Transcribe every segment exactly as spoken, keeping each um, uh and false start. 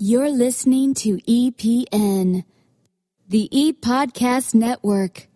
You're listening to E P N, the E-Podcast Network.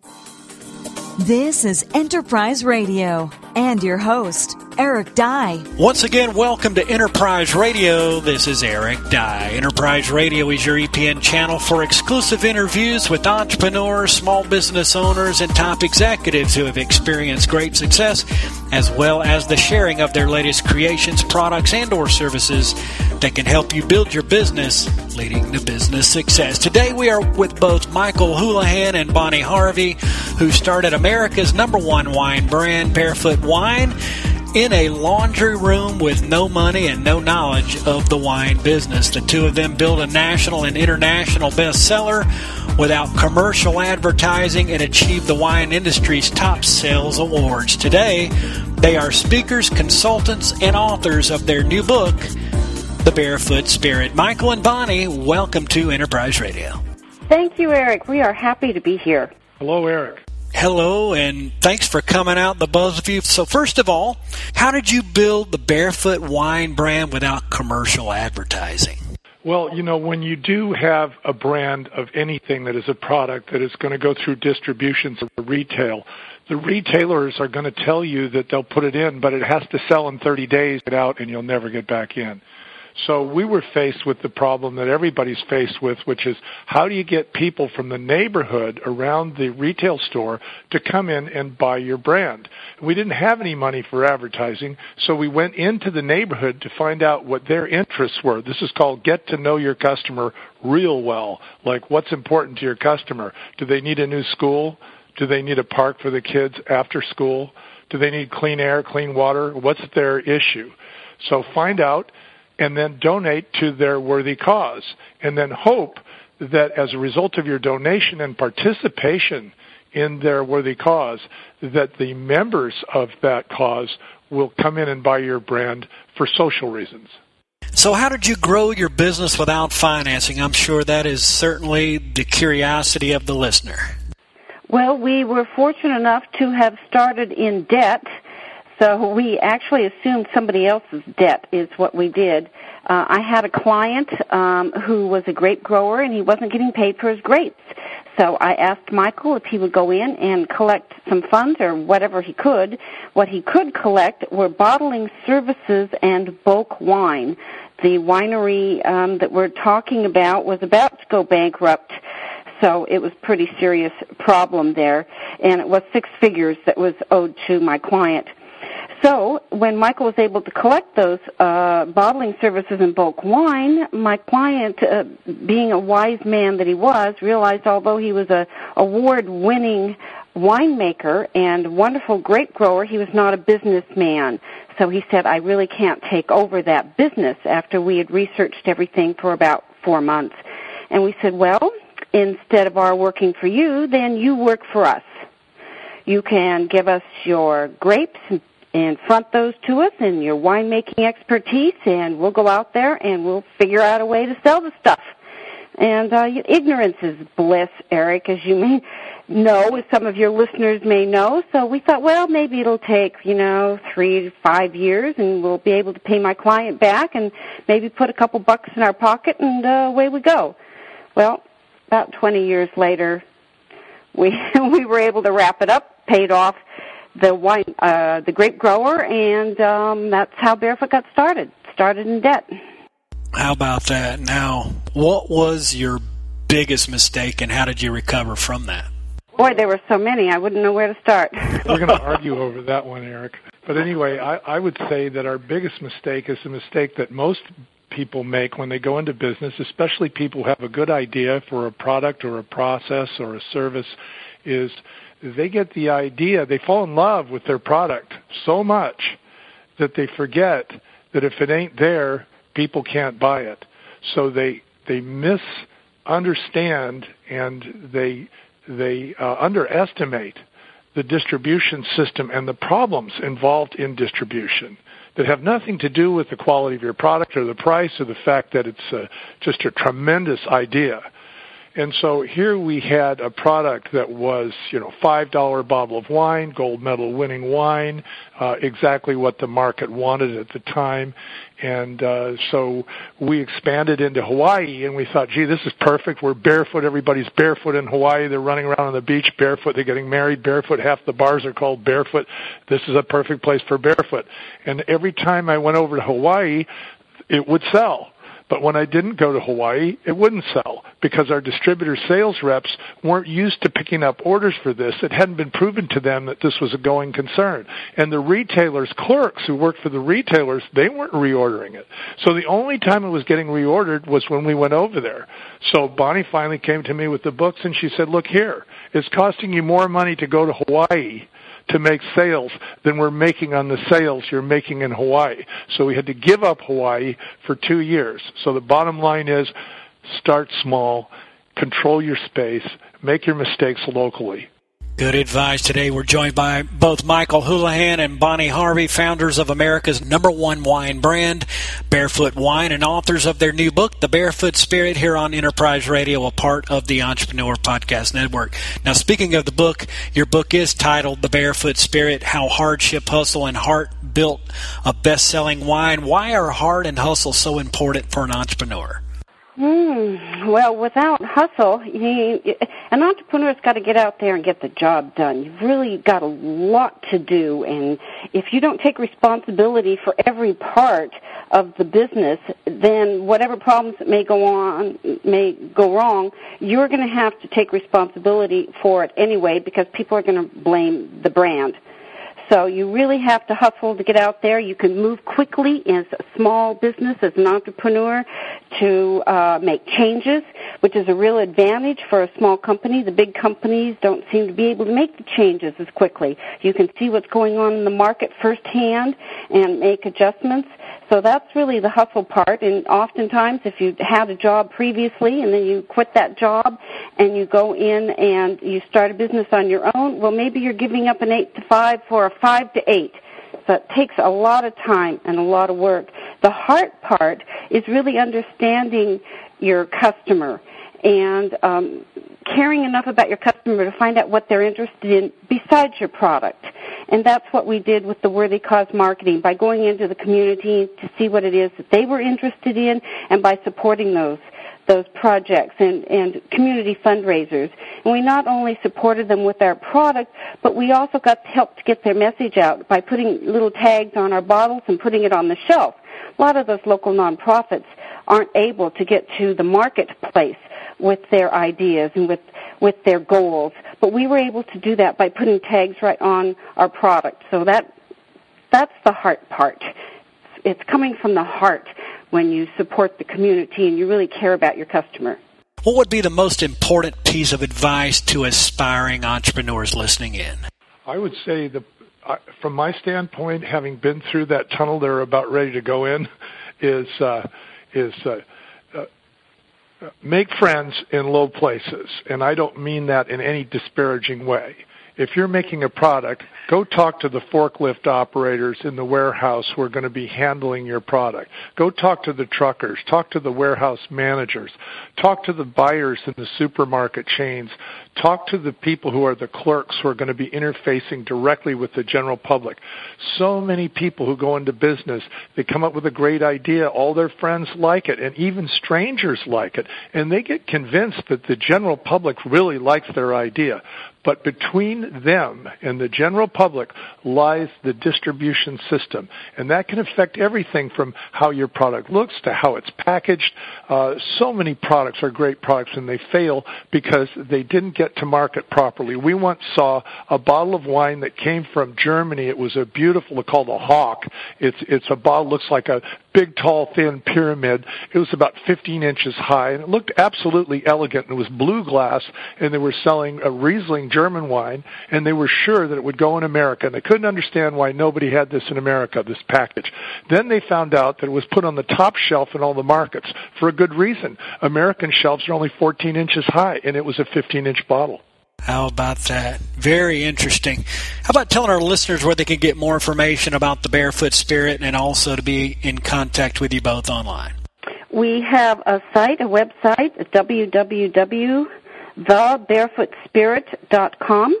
This is Enterprise Radio and your host, Eric Dye. Once again, welcome to Enterprise Radio. This is Eric Dye. Enterprise Radio is your E P N channel for exclusive interviews with entrepreneurs, small business owners, and top executives who have experienced great success, as well as the sharing of their latest creations, products, and or services that can help you build your business, leading to business success. Today we are with both Michael Houlihan and Bonnie Harvey, who started America's number one wine brand, Barefoot Wine, in a laundry room with no money and no knowledge of the wine business. The two of them built a national and international bestseller without commercial advertising and achieved the wine industry's top sales awards. Today, they are speakers, consultants, and authors of their new book, The Barefoot Spirit. Michael and Bonnie, welcome to Enterprise Radio. Thank you, Eric. We are happy to be here. Hello, Eric. Hello, and thanks for coming out, the both of you. So first of all, how did you build the Barefoot Wine brand without commercial advertising? Well, you know, when you do have a brand of anything that is a product that is going to go through distributions or retail, the retailers are going to tell you that they'll put it in, but it has to sell in thirty days, get out, and you'll never get back in. So we were faced with the problem that everybody's faced with, which is how do you get people from the neighborhood around the retail store to come in and buy your brand? We didn't have any money for advertising, so we went into the neighborhood to find out what their interests were. This is called get to know your customer real well, like what's important to your customer. Do they need a new school? Do they need a park for the kids after school? Do they need clean air, clean water? What's their issue? So find out, and then donate to their worthy cause, and then hope that as a result of your donation and participation in their worthy cause, that the members of that cause will come in and buy your brand for social reasons. So how did you grow your business without financing? I'm sure that is certainly the curiosity of the listener. Well, we were fortunate enough to have started in debt. So we actually assumed somebody else's debt is what we did. Uh, I had a client um, who was a grape grower, and he wasn't getting paid for his grapes. So I asked Michael if he would go in and collect some funds or whatever he could. What he could collect were bottling services and bulk wine. The winery um, that we're talking about was about to go bankrupt. So it was a pretty serious problem there, and it was six figures that was owed to my client. So when Michael was able to collect those uh, bottling services in bulk wine, my client, uh, being a wise man that he was, realized although he was a award-winning winemaker and wonderful grape grower, he was not a businessman. So he said, I really can't take over that business after we had researched everything for about four months. And we said, well, instead of our working for you, then you work for us. You can give us your grapes and and front those to us and your winemaking expertise, and we'll go out there and we'll figure out a way to sell the stuff. And uh, ignorance is bliss, Eric, as you may know, as some of your listeners may know. So we thought, well, maybe it'll take, you know, three to five years, and we'll be able to pay my client back and maybe put a couple bucks in our pocket, and uh, away we go. Well, about twenty years later, we we were able to wrap it up, paid off the wine, uh, the grape grower, and um, that's how Barefoot got started. Started in debt. How about that? Now, what was your biggest mistake, and how did you recover from that? Boy, there were so many, I wouldn't know where to start. We're going to argue over that one, Eric. But anyway, I, I would say that our biggest mistake is the mistake that most people make when they go into business, especially people who have a good idea for a product or a process or a service, is they get the idea, they fall in love with their product so much that they forget that if it ain't there, people can't buy it. So they they misunderstand and they they uh, underestimate the distribution system and the problems involved in distribution that have nothing to do with the quality of your product or the price or the fact that it's uh, just a tremendous idea. And so here we had a product that was, you know, five dollar bottle of wine, gold medal winning wine, uh, exactly what the market wanted at the time. And uh, so we expanded into Hawaii, and we thought, gee, this is perfect. We're barefoot. Everybody's barefoot in Hawaii. They're running around on the beach barefoot. They're getting married barefoot. Half the bars are called Barefoot. This is a perfect place for barefoot. And every time I went over to Hawaii, it would sell. But when I didn't go to Hawaii, it wouldn't sell because our distributor sales reps weren't used to picking up orders for this. It hadn't been proven to them that this was a going concern. And the retailers' clerks who worked for the retailers, they weren't reordering it. So the only time it was getting reordered was when we went over there. So Bonnie finally came to me with the books, and she said, look here, it's costing you more money to go to Hawaii to make sales than we're making on the sales you're making in Hawaii. So we had to give up Hawaii for two years. So the bottom line is start small, control your space, make your mistakes locally. Good advice today. We're joined by both Michael Houlihan and Bonnie Harvey, founders of America's number one wine brand, Barefoot Wine, and authors of their new book, The Barefoot Spirit, here on Enterprise Radio, a part of the Entrepreneur Podcast Network. Now, speaking of the book, your book is titled The Barefoot Spirit, How Hardship, Hustle, and Heart Built a Best-Selling Wine. Why are heart and hustle so important for an entrepreneur? Mm, well, without hustle, you, an entrepreneur's got to get out there and get the job done. You've really got a lot to do, and if you don't take responsibility for every part of the business, then whatever problems that may go on, may go wrong, you're going to have to take responsibility for it anyway because people are going to blame the brand. So you really have to hustle to get out there. You can move quickly as a small business, as an entrepreneur, to uh, make changes, which is a real advantage for a small company. The big companies don't seem to be able to make the changes as quickly. You can see what's going on in the market firsthand and make adjustments. So that's really the hustle part, and oftentimes if you had a job previously and then you quit that job and you go in and you start a business on your own, well, maybe you're giving up an eight to five for a five to eight. So it takes a lot of time and a lot of work. The heart part is really understanding your customer and um, caring enough about your customer to find out what they're interested in besides your product. And that's what we did with the Worthy Cause marketing, by going into the community to see what it is that they were interested in and by supporting those those projects and, and community fundraisers. And we not only supported them with our product, but we also got help to get their message out by putting little tags on our bottles and putting it on the shelf. A lot of those local nonprofits aren't able to get to the marketplace with their ideas and with, with their goals. But we were able to do that by putting tags right on our product. So that that's the heart part. It's coming from the heart when you support the community and you really care about your customer. What would be the most important piece of advice to aspiring entrepreneurs listening in? I would say, the, uh, from my standpoint, having been through that tunnel they're about ready to go in, is uh, is uh, uh, make friends in low places. And I don't mean that in any disparaging way. If you're making a product, go talk to the forklift operators in the warehouse who are going to be handling your product. Go talk to the truckers. Talk to the warehouse managers. Talk to the buyers in the supermarket chains. Talk to the people who are the clerks who are going to be interfacing directly with the general public. So many people who go into business, they come up with a great idea. All their friends like it, and even strangers like it. And they get convinced that the general public really likes their idea. But between them and the general public lies the distribution system. And that can affect everything from how your product looks to how it's packaged. Uh, so many products are great products, and they fail because they didn't get to market properly. We once saw a bottle of wine that came from Germany. It was a beautiful, it's called a Hawk. It's, it's a bottle, looks like a big, tall, thin pyramid. It was about fifteen inches high, and it looked absolutely elegant. And it was blue glass, and they were selling a Riesling German wine, and they were sure that it would go in America, and they couldn't understand why nobody had this in America, this package. Then they found out that it was put on the top shelf in all the markets for a good reason. American shelves are only fourteen inches high, and it was a fifteen-inch bottle. How about that? Very interesting. How about telling our listeners where they can get more information about the Barefoot Spirit and also to be in contact with you both online? We have a site, a website, w w w dot the barefoot spirit dot com,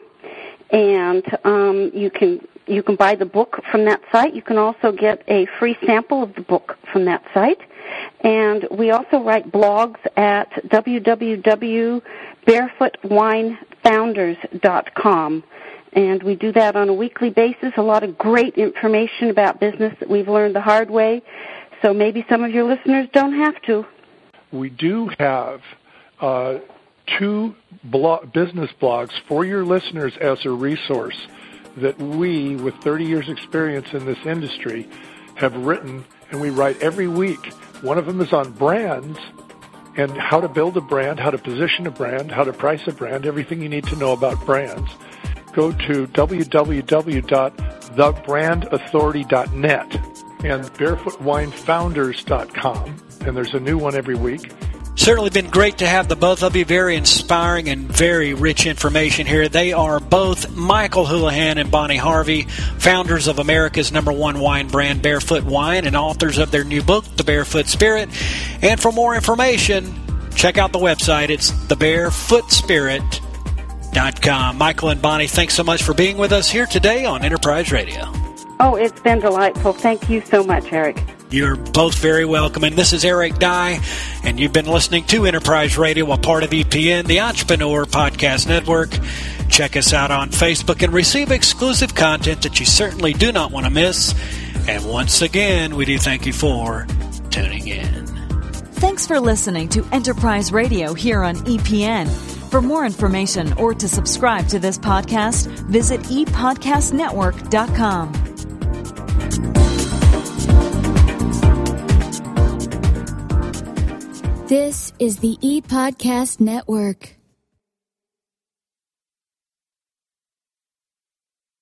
and um, you can you can buy the book from that site. You can also get a free sample of the book from that site. And we also write blogs at w w w dot barefoot wine founders dot com. And we do that on a weekly basis, a lot of great information about business that we've learned the hard way. So maybe some of your listeners don't have to. We do have uh, two blog, business blogs for your listeners as a resource that we, with thirty years experience in this industry, have written, and we write every week. One of them is on brands and how to build a brand, how to position a brand, how to price a brand, everything you need to know about brands. Go to w w w dot the brand authority dot net and barefoot wine founders dot com, and there's a new one every week. Certainly been great to have the both of you. Very inspiring and very rich information here. They are both Michael Houlihan and Bonnie Harvey, founders of America's number one wine brand, Barefoot Wine, and authors of their new book, The Barefoot Spirit. And for more information, check out the website. It's the barefoot spirit dot com. Michael and Bonnie, thanks so much for being with us here today on Enterprise Radio. Oh, it's been delightful. Thank you so much, Eric. You're both very welcome. And this is Eric Dye, and you've been listening to Enterprise Radio, a part of E P N, the Entrepreneur Podcast Network. Check us out on Facebook and receive exclusive content that you certainly do not want to miss. And once again, we do thank you for tuning in. Thanks for listening to Enterprise Radio here on E P N. For more information or to subscribe to this podcast, visit e podcast network dot com. This is the ePodcast Network.